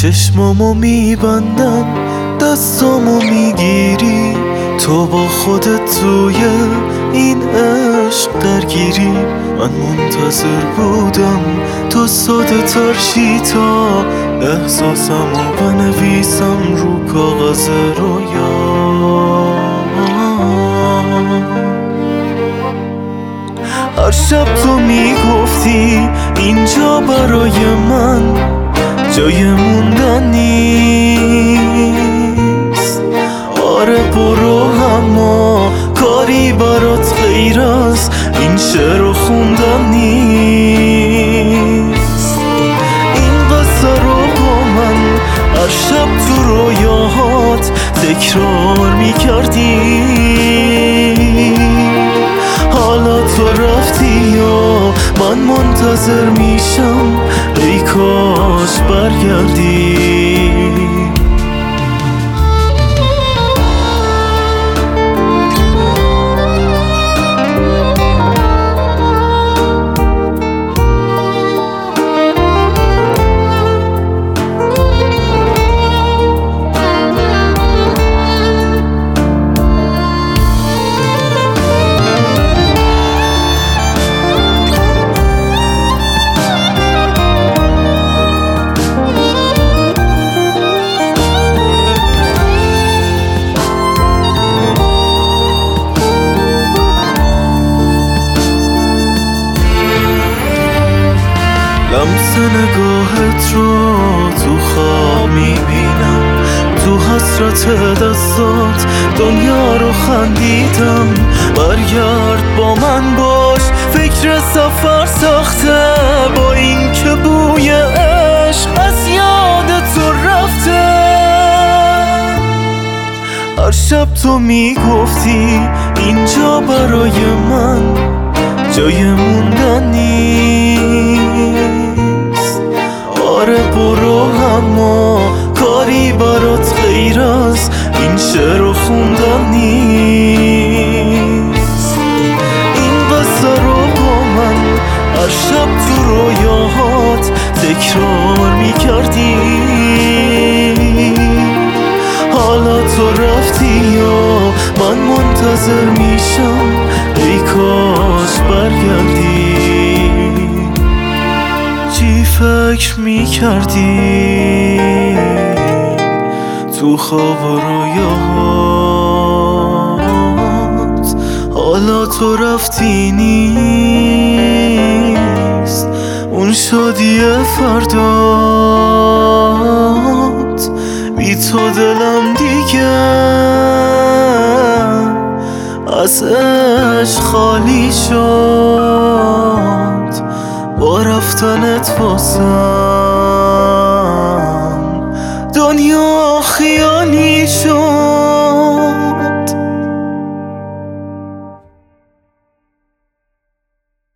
چشمامو میبندم دستامو میگیری تو با خودت توی این عشق درگیری من منتظر بودم تو ساده تر شی تا احساسمو بنویسم رو کاغذ رویا هر شب تو میگفتی اینجا برای من جای موندن نیست آره برو اما کاری برات غیر از این شعر خوندن نیست این قصه رو با من هر شب تو رویاهات تکرار میکردی حالا تو رفتی یا من منتظر میشم ای کاش برگردی لمس نگاهت رو تو خواب میبینم تو حسرت دستات دنیا رو خندیدم برگرد با من باش فکر سفر سخته با این که بوی عشق از یاد تو رفته هر شب تو میگفتی اینجا برای من جای موندن نیست آره برو اما کاری برات غیر از این شعر خوندن نیست این قصه رو با من هر شب تو رویاهات تکرار میکردی حالا تو رفتی یا من منتظر میشم ای کاش برگردی چی فکر میکردی تو خواب و رویاهات حالا تو رفتی نیست اون شادی فردات بی تو دلم دیگه از عشق خالی شد با رفتنت واسم